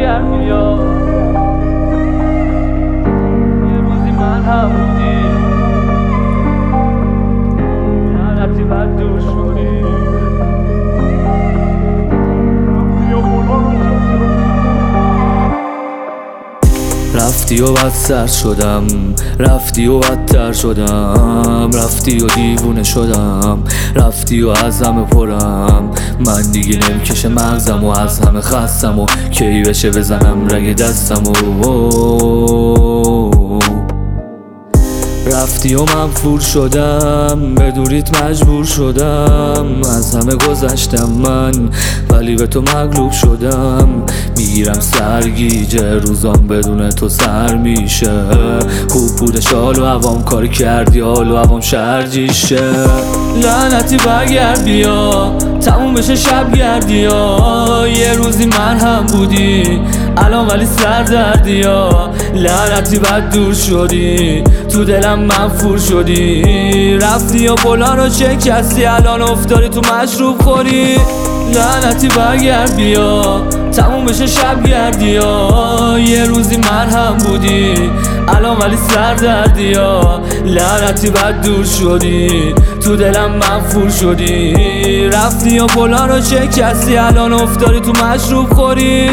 برگرد بیا، یه روزی من هم بودی، لعنتی بد دور شدی. رفتی و بد سر شدم، رفتی و بدتر شدم، رفتی و دیوونه شدم، رفتی و از همه پرم. من دیگه نمیکشه مغزم و از همه خستم و کی بشه بزنم رگ دستم و رفتی و من فور شدم، به دوریت مجبور شدم، از همه گذشتم من ولی به تو مغلوب شدم. میگیرم سرگیجه، روزام بدون تو سر میشه. خوب بوده شال و عوام کار کردی، حال و عوام شرجیشه. لعنتی برگرد بیا، تموم بشه شب گردی ها. یه روزی من هم بودی الان ولی سر دردی ها. لعنتی بد دور شدی، تو دلم منفور شدی. رفتی و بلان رو شکستی، الان افتادی تو مشروب خوری. لعنتی برگرد بیا، تموم بشه شب گردی ها. یه روزی من هم بودی الان ولی سر دردی ها. لعنتی بد دور شدی، تو دلم منفور شدی. رفتی و بلان رو شکستی، الان افتادی تو مشروب خوری.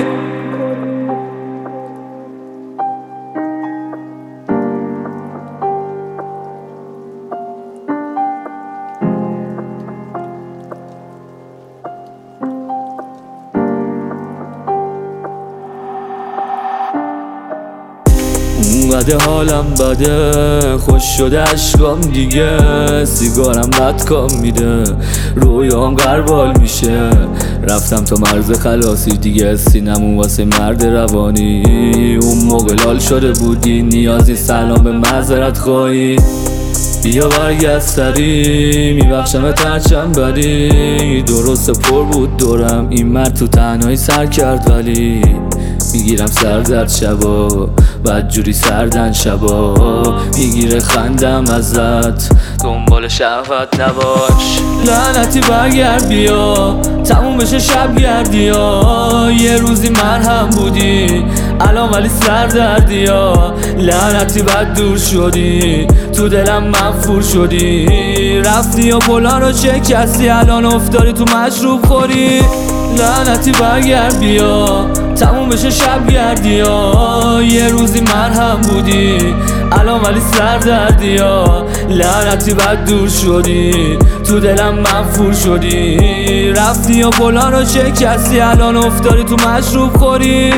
اونقدر حالم بده، خوش شده عشقام دیگه. سیگارم بدکام میده، رویام غربال میشه. رفتم تا مرز خلاصی دیگه، سینمون واسه مرد روانی. اون موقع لال شده بودی، نیازی سلام به معذرت خواهی. بیا برگرد سری، میبخشمت هرچند بدی. درست پر بود دورم، این مرد تو تنهایی سر کرد ولی میگیرم سردرد شبا، بدجوری سردن شبا. میگیره خندم ازت، دنبال شهوت نباش. لعنتی برگرد بیا، تموم بشه شب گردی ها. یه روزی من هم بودی الان ولی سر دردی ها. لعنتی بد دور شدی، تو دلم منفور شدی. رفتی و بلان رو شکستی، الان افتادی تو مشروب خوری. لعنتی برگرد بیا، تموم بشه شب گردی ها. یه روزی من هم بودی الان ولی سر دردی ها. لعنتی بد دور شدی، تو دلم منفور شدی. رفتی و بلان رو شکستی، الان افتادی تو مشروب خوری.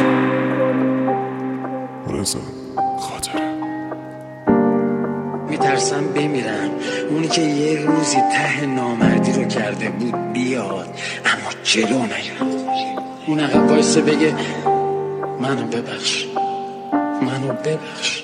رضا خاطره میترسم بمیرم، اونی که یه روزی ته نامردی رو کرده بود بیاد اما جلو نیاد. اون عقب وایسه بگه منو ببخش، منو ببخش.